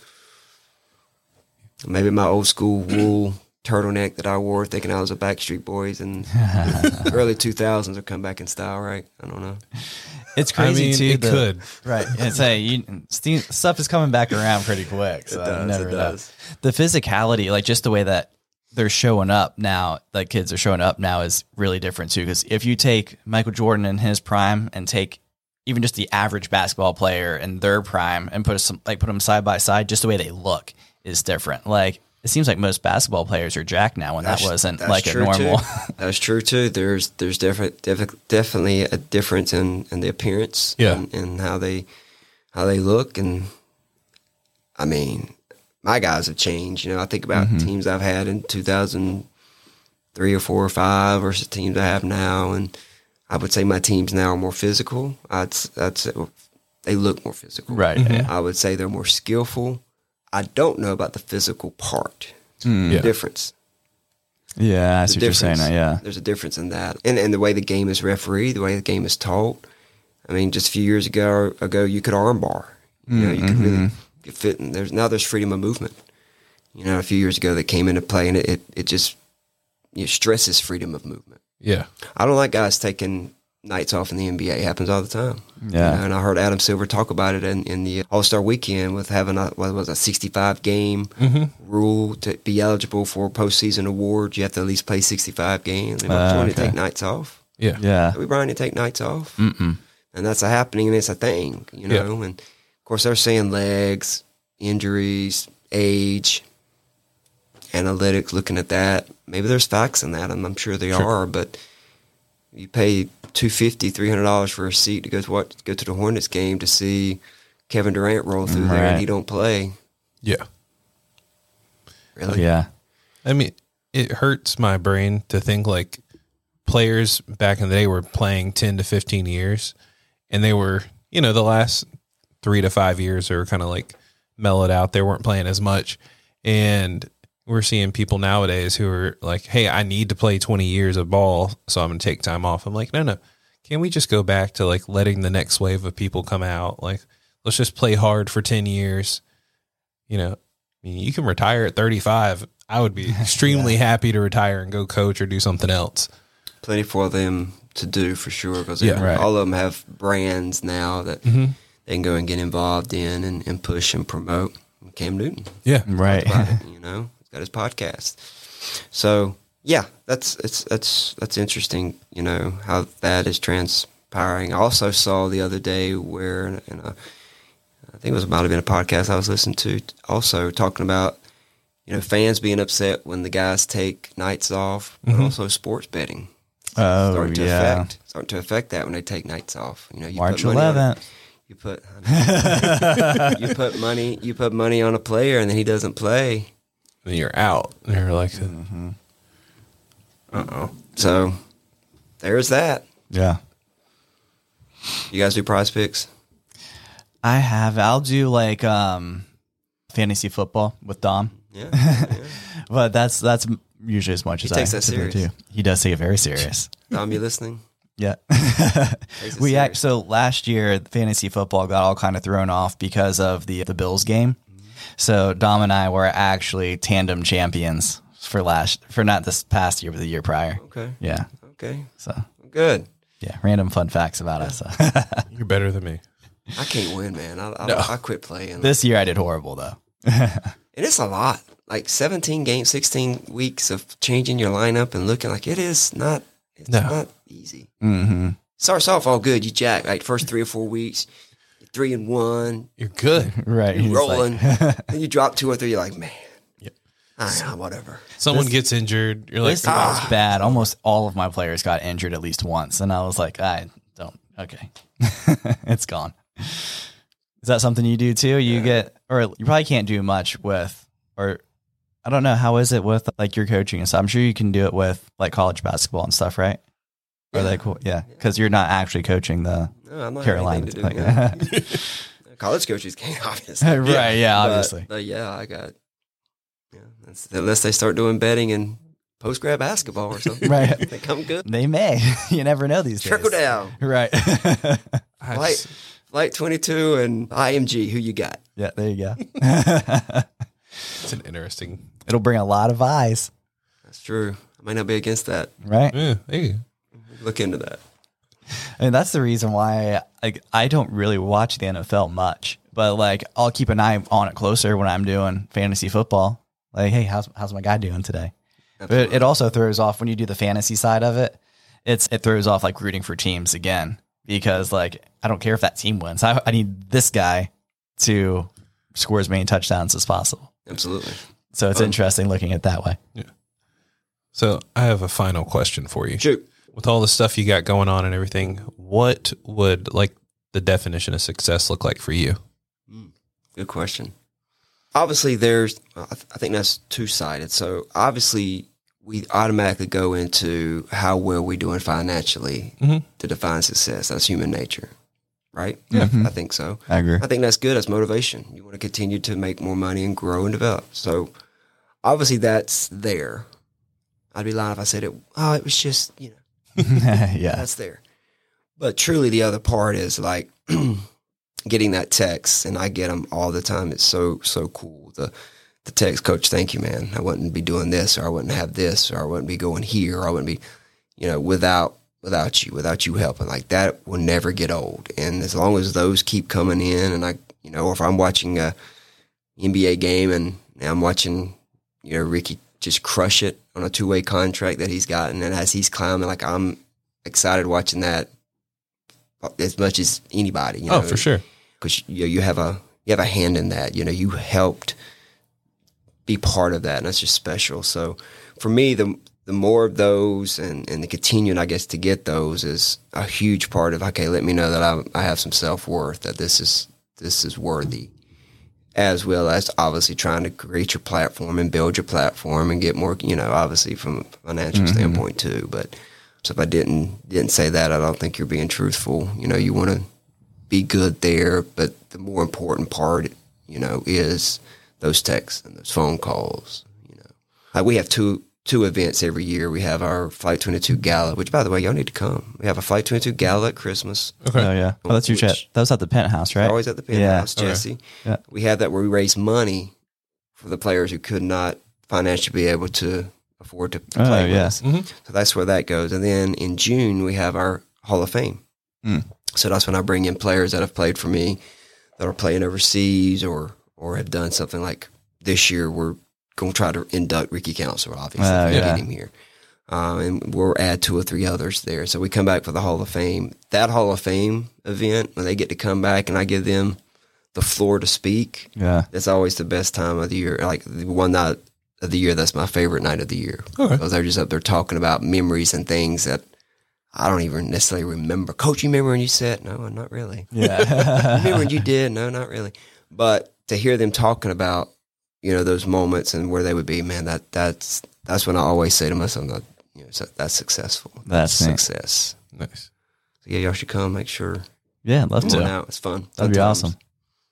Maybe my old school wool turtleneck that I wore, thinking I was a Backstreet Boys, and the early two thousands will come back in style, right? I don't know. It's crazy I mean, too. It the, could, right? And say you, stuff is coming back around pretty quick. So it does. never It does. Know. The physicality, like just the way that they're showing up now, like kids are showing up now, is really different too. Because if you take Michael Jordan in his prime and take even just the average basketball player in their prime and put some like put them side by side, just the way they look is different. Like it seems like most basketball players are jacked now, when that's, that wasn't like a normal. That's true too. There's there's different, def- definitely a difference in, in the appearance, yeah, and, and how they how they look, and I mean. My guys have changed. You know, I think about mm-hmm. teams I've had in two thousand three or four or five versus teams I have now, and I would say my teams now are more physical. I'd, I'd say they look more physical. Right. Mm-hmm. I would say they're more skillful. I don't know about the physical part. Mm. The Yeah. difference. Yeah, I see what you're saying. Now, yeah. There's a difference in that. And, and the way the game is refereed, the way the game is taught. I mean, just a few years ago, ago you could armbar. You know, you could Mm-hmm. really get fit. And there's, now there's freedom of movement. You know, a few years ago that came into play, and it, it, it just you know, stresses freedom of movement. Yeah. I don't like guys taking nights off in the N B A. It happens all the time. Yeah. You know, and I heard Adam Silver talk about it in, in the All-Star weekend with having a, what was it, a sixty-five game Mm-hmm. rule to be eligible for postseason awards. You have to at least play sixty-five games. And Uh, uh, okay. to take nights off. Yeah. Yeah. Are we Brian to take nights off? Mm-mm. And that's a happening, and it's a thing, you know. Yeah. And of course, they're saying legs, injuries, age, analytics. Looking at that, maybe there's facts in that, and I'm sure they Sure. are. But you pay two fifty, three hundred dollars for a seat to go to what go to the Hornets game to see Kevin Durant roll through there, Right. and he don't play. Yeah. Really? Yeah. I mean, it hurts my brain to think like players back in the day were playing ten to fifteen years, and they were, you know, the last three to five years are kind of like mellowed out. They weren't playing as much. And we're seeing people nowadays who are like, hey, I need to play twenty years of ball, so I'm going to take time off. I'm like, no, no. Can we just go back to like letting the next wave of people come out? Like, let's just play hard for ten years. You know, I mean, you can retire at thirty-five. I would be extremely yeah. happy to retire and go coach or do something else. Plenty for them to do for sure, because Yeah, right. all of them have brands now that Mm-hmm. they can go and get involved in and, and push and promote. Cam Newton. Yeah. Right. About it, you know, he's got his podcast. So yeah, that's it's that's that's interesting. You know how that is transpiring. I also saw the other day where, in a, I think it was about to be a podcast I was listening to, also talking about you know fans being upset when the guys take nights off, but Mhm. also sports betting Oh, starting to yeah. affect starting to affect that when they take nights off. You know, you March put money on it. eleventh. You put you put money you put money on a player and then he doesn't play. Then you're out. And you're like, Mm-hmm. Uh oh. So there's that. Yeah. You guys do prize picks? I have. I'll do like um, fantasy football with Dom, Yeah. yeah. but that's that's usually as much He as takes I that to do serious. too. He does take it very serious. Dom, you listening? Yeah. Takes it we act, serious. so last year fantasy football got all kind of thrown off because of the the Bills game. So Dom and I were actually tandem champions for last for not this past year, but the year prior. Okay. Yeah. Okay. So Good. yeah, random fun facts about us. So. You're better than me. I can't win, man. I I, No. I quit playing. This year I did horrible though. And it's a lot. Like seventeen games, sixteen weeks of changing your lineup and looking like it is not. It's No. not easy. Mm-hmm. Starts off all good. You jack like first three or four weeks, you're three and one, You're good. Right. you're He's rolling. like- Then you drop two or three. You're like, man. Yep. I know, whatever. Someone This- gets injured. You're like, This year was bad. Almost all of my players got injured at least once, and I was like, I don't. Okay, it's gone. Is that something you do too? You get, or you probably can't do much with, or I don't know. How is it with like your coaching and stuff? I'm sure you can do it with like college basketball and stuff, right? Are they cool? Yeah, because you're not actually coaching the No, I'm not Carolina. anything to do Like, with that. College coaches can't, obviously. right? Yeah, But- obviously. But, yeah, I got. Yeah, that's, unless they start doing betting and post grad basketball or something, Right. They come good. They may. You never know these days. Trickle down. Right. I Flight, just- Flight twenty-two and I M G. Who you got? Yeah. There you go. it's an interesting. It'll bring a lot of eyes. That's true. I might not be against that. Right. Yeah, there you go. Look into that. And that's the reason why like I don't really watch the N F L much, but like I'll keep an eye on it closer when I'm doing fantasy football. Like, hey, how's how's my guy doing today? But it, it also throws off when you do the fantasy side of it. It's it throws off like rooting for teams again because like I don't care if that team wins. I, I need this guy to score as many touchdowns as possible. Absolutely. So it's Um, interesting looking at it that way. So I have a final question for you. Shoot. With all the stuff you got going on and everything, what would like the definition of success look like for you? Good question. Obviously, there's, I th- I think that's two sided. So obviously, we automatically go into how well we're doing financially Mhm. to define success. That's human nature, right? Yeah. I think so. I agree. I think that's good. That's motivation. You want to continue to make more money and grow and develop. So obviously, that's there. I'd be lying if I said it. Oh, it was just, you know. Yeah. That's there. But truly, the other part is like getting that text, and I get them all the time. It's so so cool. The the text, Coach, thank you, man. I wouldn't be doing this, or I wouldn't have this, or I wouldn't be going here, or I wouldn't be, you know, without without you, without you helping. Like that will never get old. And as long as those keep coming in, and I, you know, or if I'm watching a N B A game and I'm watching, you know, Ricky just crush it on a two-way contract that he's gotten, and as he's climbing, like I'm excited watching that as much as anybody. You know, Oh, for sure. because you you have a you have a hand in that. You know, you helped be part of that, and that's just special. So for me, the the more of those and and the continuing, I guess, to get those is a huge part of. Okay, let me know that I I have some self worth, that this is this is worthy. As well as obviously trying to create your platform and build your platform and get more, you know, obviously from a financial Mm-hmm. standpoint too. But so if I didn't didn't say that, I don't think you're being truthful. You know, you want to be good there, but the more important part, you know, is those texts and those phone calls. You know, like we have two two events every year. We have our Flight twenty-two Gala, which, by the way, y'all need to come. We have a Flight twenty-two Gala at Christmas. Okay. Oh yeah. Oh, that's your Which- chat. That was at the penthouse, right? Always at the Yeah. penthouse, Jesse. Yeah. We have that where we raise money for the players who could not financially be able to afford to Oh, play with yeah. us. Mhm. So that's where that goes. And then in June, we have our Hall of Fame. Mm. So that's when I bring in players that have played for me, that are playing overseas or or have done something like this year. We're going to try to induct Ricky Council, obviously, Oh, if we yeah. get him here. Uh, and we'll add two or three others there. So we come back for the Hall of Fame. That Hall of Fame event, when they get to come back and I give them the floor to speak, Yeah. that's always the best time of the year. Like the one night of the year, that's my favorite night of the year. Okay. Because they're just up there talking about memories and things that I don't even necessarily remember. Coach, you remember when you said? No, not really. Yeah. Remember when you did? No, not really. But to hear them talking about, you know, those moments and where they would be, man, that that's that's when I always say to myself, that, you know, so that's successful. That's neat. success. Nice. So yeah, y'all should come. Make sure. Yeah, I'd love Come on to. out. It's fun. That'd Fun be times. awesome.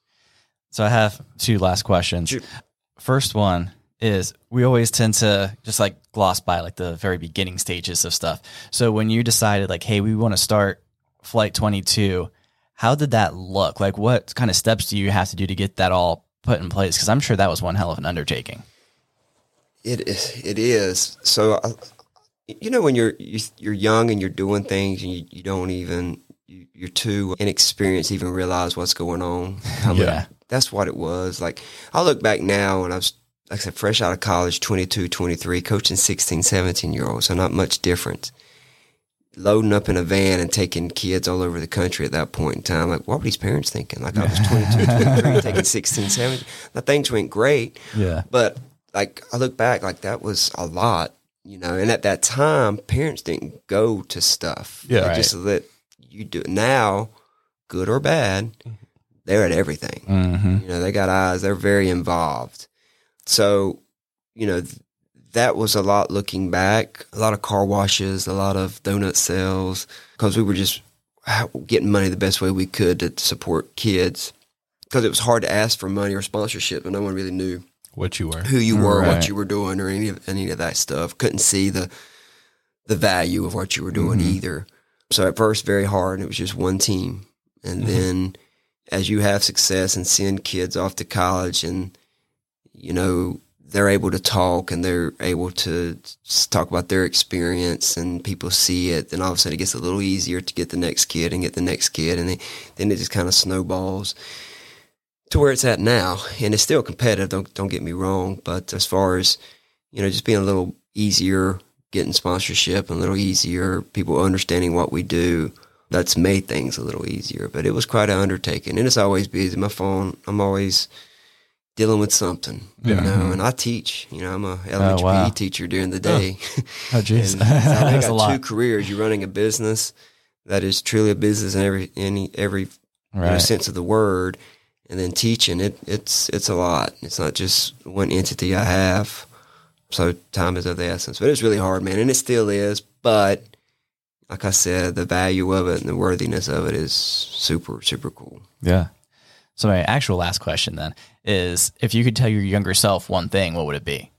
So I have two last questions. Shoot. First one is we always tend to just like gloss by like the very beginning stages of stuff. So when you decided like, hey, we want to start Flight twenty-two, how did that look? Like what kind of steps do you have to do to get that all put in place? Because I'm sure that was one hell of an undertaking. It is. It is. So, uh, you know, when you're you, you're young and you're doing things and you, you don't even you, you're too inexperienced to even realize what's going on. How Yeah. much- that's what it was. Like I look back now and I was, like I said, fresh out of college, twenty-two, twenty-three, coaching sixteen, seventeen year olds. So not much difference. Loading up in a van and taking kids all over the country at that point in time. Like, what were these parents thinking? Like I was twenty-two, twenty-three, taking sixteen, seventeen. Now things went great. Yeah. But like I look back, like that was a lot, you know. And at that time, parents didn't go to stuff. Yeah, They right. just let you do it. Now, good or bad, they're at everything. Mm-hmm. You know, they got eyes. They're very involved. So, you know, th- that was a lot looking back. A lot of car washes, a lot of donut sales, because we were just getting money the best way we could to support kids. Because it was hard to ask for money or sponsorship, but no one really knew What you were. who you were, Right. what you were doing, or any of any of that stuff. Couldn't see the the value of what you were doing Mhm. either. So at first, very hard. And it was just one team, and Mhm. then as you have success and send kids off to college, and you know they're able to talk and they're able to s- talk about their experience, and people see it, then all of a sudden it gets a little easier to get the next kid and get the next kid, and then, then it just kind of snowballs to where it's at now. And it's still competitive, don't don't get me wrong, but as far as, you know, just being a little easier, getting sponsorship, and a little easier, people understanding what we do, that's made things a little easier. But it was quite an undertaking, and it's always busy. My phone, I'm always dealing with something, you Yeah. know, and I teach, you know, I'm a elementary wow. P E teacher during the day. Oh, jeez. And I That's a got lot. two careers. You're running a business that is truly a business in every, any, every you know, Right. sense of the word. And then teaching, it it's it's a lot. It's not just one entity I have. So time is of the essence. But it's really hard, man, and it still is. But like I said, the value of it and the worthiness of it is super, super cool. Yeah. So my actual last question then is, if you could tell your younger self one thing, what would it be?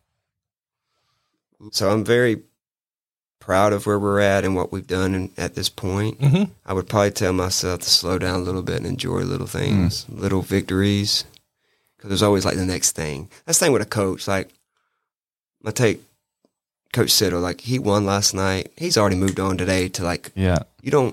So I'm very proud of where we're at and what we've done in, at this point. Mm-hmm. I would probably tell myself to slow down a little bit and enjoy little things, little victories, because there's always like the next thing. That's the thing with a coach. Like, I take Coach Siddle, like he won last night. He's already moved on today to like, Yeah. you don't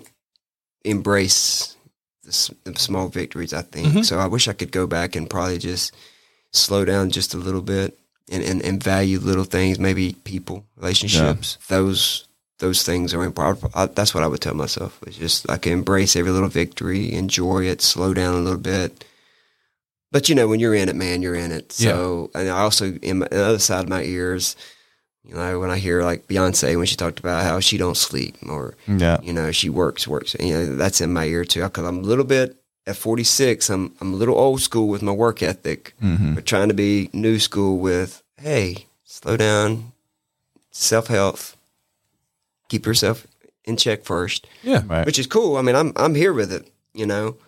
embrace the, s- the small victories, I think. Mhm. So I wish I could go back and probably just slow down just a little bit and, and, and value little things, maybe people, relationships. Those those things are important. I, that's what I would tell myself. It's just like embrace every little victory, enjoy it, slow down a little bit. But you know, when you're in it, man, you're in it. So, and I also, in my, the other side of my ears, you know, when I hear like Beyonce, when she talked about how she don't sleep, or, Yeah. you know, she works, works, you know, that's in my ear too. Because I'm a little bit, at forty-six, I'm, I'm a little old school with my work ethic, Mm-hmm. but trying to be new school with, hey, slow down, self-health, keep yourself in check first, Yeah. Right. which is cool. I mean, I'm, I'm here with it, you know?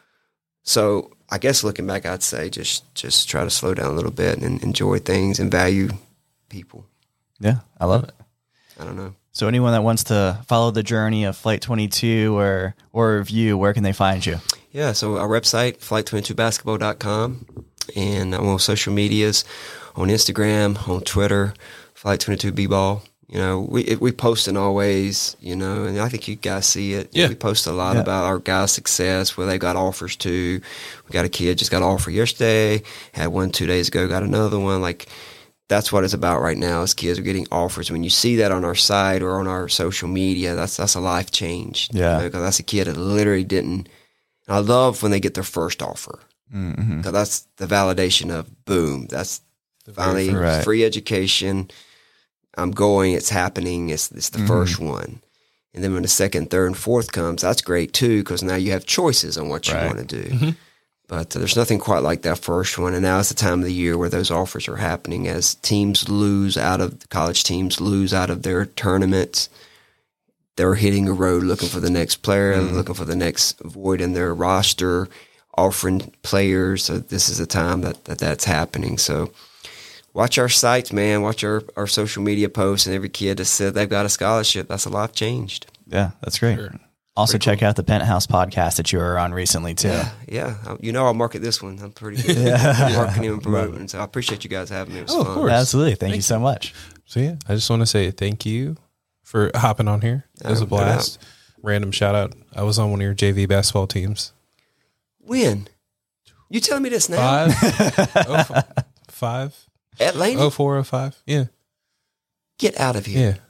So I guess looking back, I'd say just, just try to slow down a little bit and enjoy things and value people. Yeah. I love it. I don't know. So anyone that wants to follow the journey of Flight twenty-two or, or review, where can they find you? Yeah, so our website, flight twenty-two basketball dot com, and I'm on social medias, on Instagram, on Twitter, flight twenty-two b ball. You know, we it, we posting always, you know, and I think you guys see it. Yeah. We post a lot Yeah. about our guys' success, where they got offers to. We got a kid just got an offer yesterday, had one two days ago, got another one. Like, that's what it's about right now, is kids are getting offers. When you see that on our site or on our social media, that's that's a life change. Yeah. Because that's a kid that literally didn't. And I love when they get their first offer, Mm-hmm. because that's the validation of boom. That's finally first. Right. free education. I'm going. It's happening. It's it's the Mhm. first one. And then when the second, third, and fourth comes, that's great too, because now you have choices on what you Right. want to do. Mhm. But uh, there's nothing quite like that first one. And now is the time of the year where those offers are happening, as teams lose out of college teams lose out of their tournaments. They're hitting a road looking for the next player, Mhm. looking for the next void in their roster, offering players. So this is the time that, that that's happening. So watch our sites, man. Watch our, our social media posts, and every kid that said they've got a scholarship, that's a life changed. Yeah, that's great. Sure. Also, Pretty check out the Penthouse podcast that you were on recently too. Yeah, yeah. You know, I'll market this one. I'm pretty good Yeah. at marketing and promoting. So I appreciate you guys having me. It was Oh, of fun. course. Absolutely. Thank you Thank so much. So yeah, I just want to say thank you for hopping on here. It was Oh, a no blast. Random shout out. I was on one of your J V basketball teams. When? You telling me this now? Five, oh, f- five, Atlanta? oh four, oh five. Yeah, Get out of here. yeah.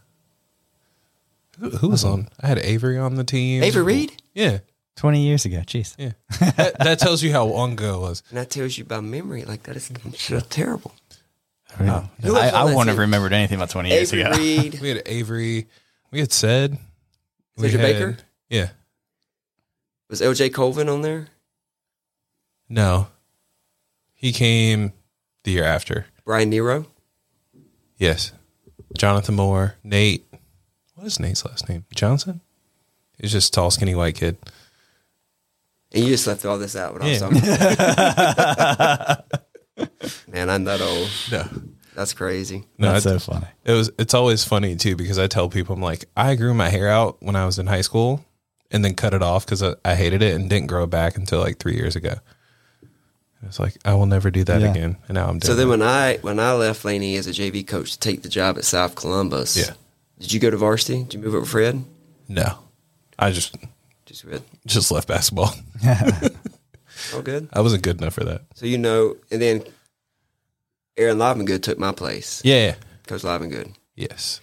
Who, who was on? I had Avery on the team. Avery Reed? Yeah, twenty years ago. Jeez. yeah. that, that tells you how long ago it was. And that tells you by memory. Like, that is so terrible. I, don't know. Who was I, on I that wouldn't have team? remembered anything about twenty years Avery ago. Reed. We had Avery. We had said. We Cedric had- Baker? Yeah. Was L J Colvin on there? No. He came the year after. Brian Nero? Yes. Jonathan Moore. Nate. What is Nate's last name? Johnson? He's just a tall, skinny white kid. And you just left all this out when I was Yeah. talking. Man, I'm that old. No. That's crazy. No, That's it, so funny. it was. It's always funny too because I tell people I'm like I grew my hair out when I was in high school, and then cut it off because I, I hated it and didn't grow it back until like three years ago. It's like I will never do that Yeah. again, and now I'm doing. So then it. when I when I left Laney as a J V coach to take the job at South Columbus, Yeah. did you go to varsity? Did you move up with Fred? no, I just Just Fred. just left basketball. Oh, good. I wasn't good enough for that. So you know, and then Aaron Livengood took my place. Yeah. yeah. Coach Livengood. Yes.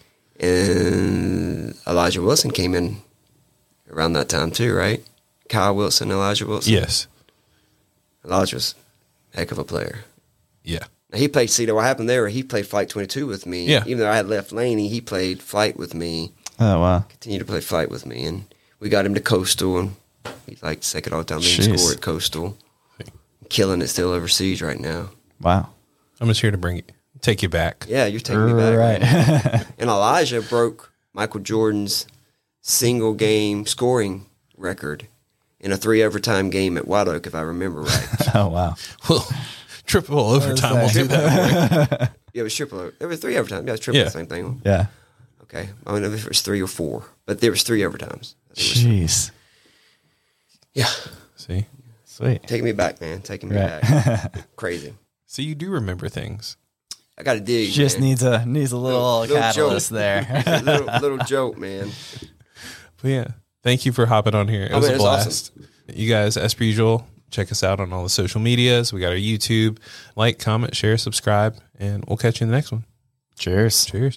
And Elijah Wilson came in around that time too, right? Kyle Wilson, Elijah Wilson. Yes. Elijah's a heck of a player. Yeah. Now he played, see, what happened there, he played Flight twenty-two with me. Yeah. Even though I had left Laney, he played Flight with me, Oh, wow. continued to play Flight with me. And we got him to Coastal, and he's like second all-time leading Jeez. scorer at Coastal. Killing it still overseas right now. Wow. I'm just here to bring you, take you back. Yeah, you're taking me back. Right. man. And Elijah broke Michael Jordan's single game scoring record in a three overtime game at White Oak, if I remember right. Oh, wow. Well, triple overtime will do that. For you. Yeah, it was triple. o- There was three overtime. Yeah, it was triple. Yeah. The same thing. Yeah. Okay, I don't know if it was three or four, but there was three overtimes. I think it was- Jeez. Yeah, See, Sweet. taking me back, man. Taking me Right. back. Crazy. so you do remember things. I got to dig. Just man. needs a needs a little, Little- little catalyst joke. there. a little, little joke, man. But yeah, thank you for hopping on here. It Oh, was man, a it's blast. You guys, as per usual, check us out on all the social medias. We got our YouTube. Like, comment, share, subscribe, and we'll catch you in the next one. Cheers. Cheers.